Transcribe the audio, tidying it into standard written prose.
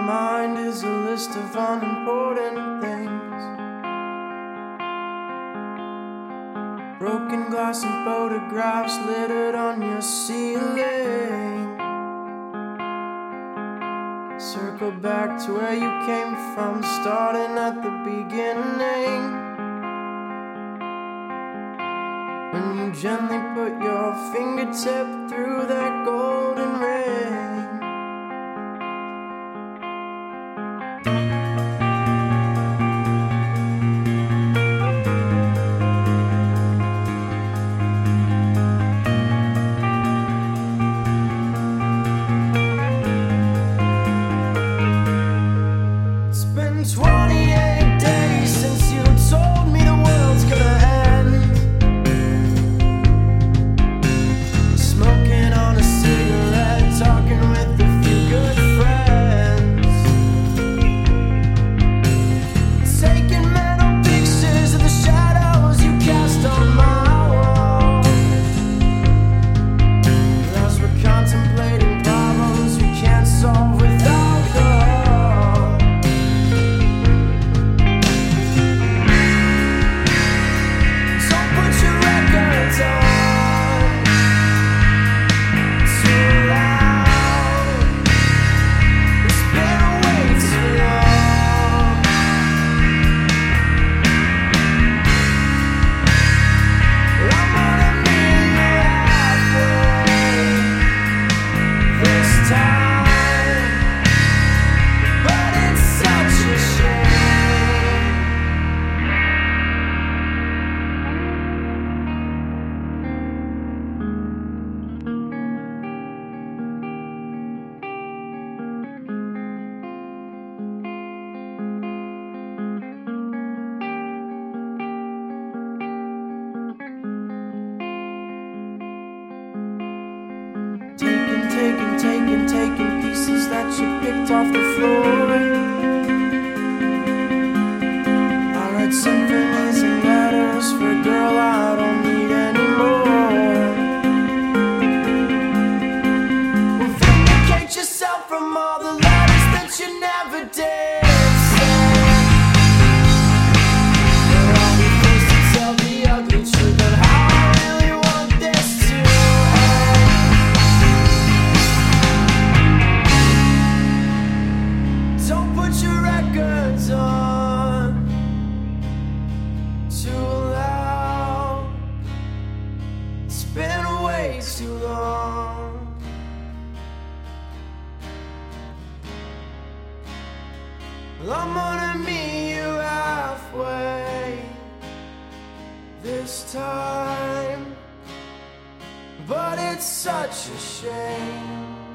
mind is a list of unimportant things. Broken glass and photographs littered on your ceiling. Circle back to where you came from, starting at the beginning. When you gently put your fingertip through that golden ring. It's been 28 days since you told me the world's gonna end. Smoking on a cigarette, talking with a few good friends. Taking mental pictures of the shadows you cast on my wall. As we're contemplating problems we can't solve with alcohol. Don't put your records on too loud. It's been way too long. I'm gonna meet you halfway this time, but it's such a shame. Taking pieces that you picked off the floor. I write symphonies and letters for a girl I don't need anymore. Well, vindicate yourself from all the letters that you never did send. But I'll be forced to tell the ugly truth of how I really want this to end. Don't put your records on too loud. It's been way too long. Well, I'm gonna meet you halfway this time, but it's such a shame.